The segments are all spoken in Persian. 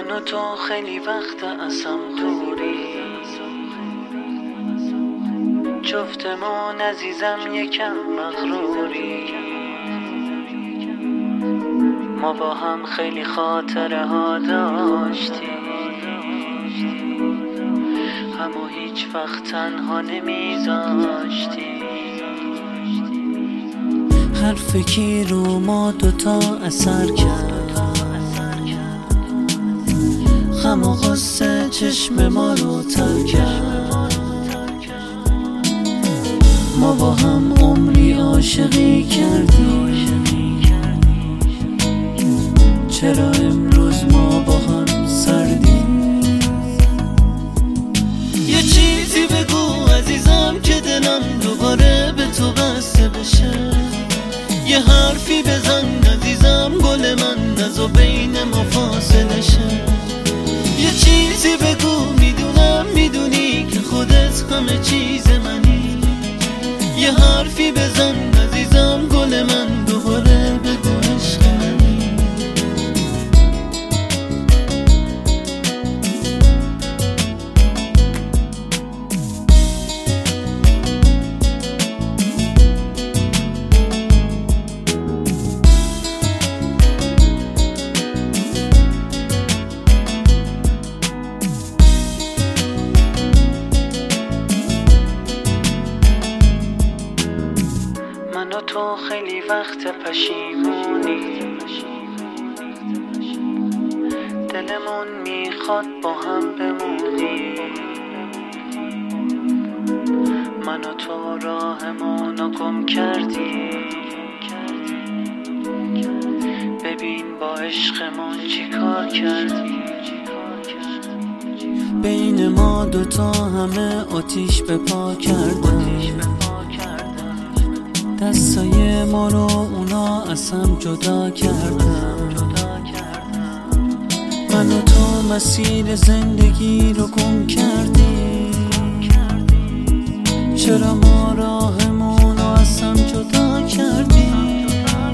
من و تو خیلی وقت ازم دوری، جفتمون عزیزم یکم مغروری. ما با هم خیلی خاطره ها داشتیم، همو هیچ وقت تنها نمیذاشتیم. هر فکری رو ما دوتا اثر کرد، غم و غصه چشم ما رو تر کرد. ما با هم عمری عاشقی کردیم، چرا امروز ما با هم سردیم؟ یه چیزی بگو عزیزم که دلم دوباره به تو بسته بشه. یه حرفی بزن عزیزم گل من، نزو بین ما فاصله شه. یه چیزی بگو میدونم میدونی که خودت همه چیز منی. یه حرفی بزن عزیزم گل من، دوباره بگو عشق منی. من و تو خیلی وقت پشیمونی، دلمون میخواد با هم بمونی. من و تو راهمونو گم کردی، ببین با عشقمون چی کار کردی. بین ما دوتا همه آتیش به پا کردن، دستای ما رو اونا از هم جدا کردن. من و تو مسیر زندگی رو گم کردیم، چرا ما راهمون رو از هم جدا کردیم؟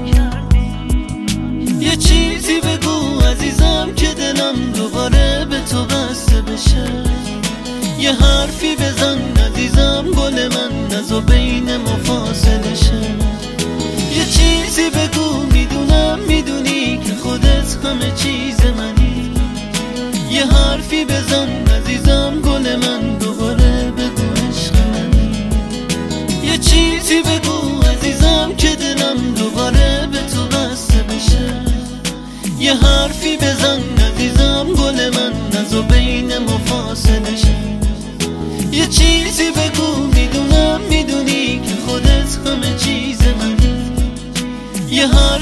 یه چیزی بگو عزیزم که دلم دوباره به تو بسته بشه. یه حرفی بزن عزیزم گل من، نزو بین ما فاصله شه. یه چیزی بگو میدونم میدونی که خودت همه چیز منی. یه حرفی بزن عزیزم گل من، دوباره بگو عشق منی. یه چیزی بگو عزیزم که دلم دوباره به تو بسته بشه. یه حرفی بزن عزیزم گل من، نزو بین ما فاصله شه. یه چیزی بگو میدونم میدونی که خودت همه چیز منی. یه